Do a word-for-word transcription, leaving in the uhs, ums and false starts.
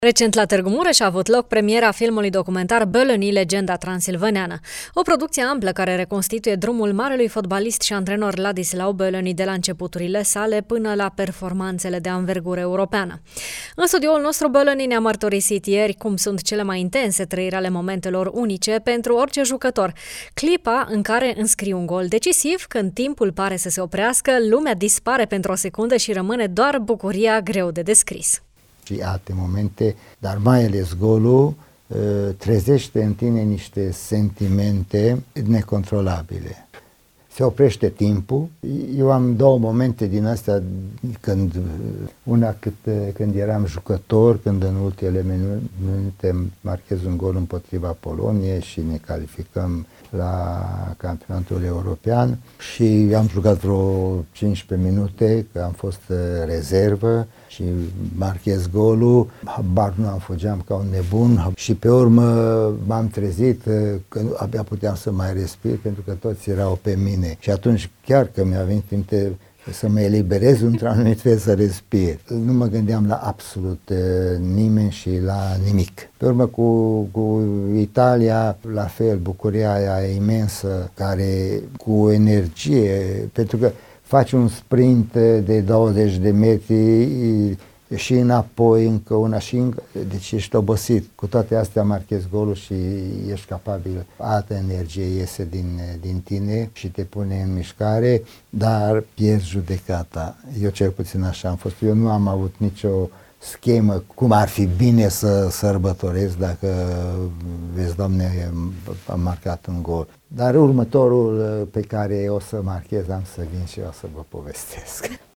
Recent la Târgu Mureș a avut loc premiera filmului documentar Bölöni, legenda transilvaneană, o producție amplă care reconstituie drumul marelui fotbalist și antrenor Ladislau Bölöni de la începuturile sale până la performanțele de anvergură europeană. În studioul nostru, Bölöni ne-a mărturisit ieri cum sunt cele mai intense trăiri ale momentelor unice pentru orice jucător. Clipa în care înscrie un gol decisiv, când timpul pare să se oprească, lumea dispare pentru o secundă și rămâne doar bucuria greu de descris. Și alte momente, dar mai ales golul trezește în tine niște sentimente necontrolabile. Se oprește timpul. Eu am două momente din astea, când, una cât, când eram jucător, când în ultimele minute marchez un gol împotriva Poloniei și ne calificăm la campionatul european, și am jucat vreo cincisprezece minute, că am fost rezervă și marchez golul, habar nu am, fugeam ca un nebun și pe urmă m-am trezit că abia puteam să mai respir pentru că toți erau pe mine și atunci chiar că mi-a venit timp să mă eliberez într-un anumit fel să respir. Nu mă gândeam la absolut nimeni și la nimic. Pe urmă cu, cu Italia, la fel, bucuria aia imensă, care cu energie, pentru că faci un sprint de douăzeci de metri și înapoi încă una și încă, deci ești obosit. Cu toate astea marchezi golul și ești capabil, altă energie iese din, din tine și te pune în mișcare, dar pierzi judecata. Eu cel puțin așa am fost. Eu nu am avut nicio schemă cum ar fi bine să sărbătoresc dacă, vezi, Doamne, am marcat un gol. Dar următorul pe care o să marchez am să vin și o să vă povestesc.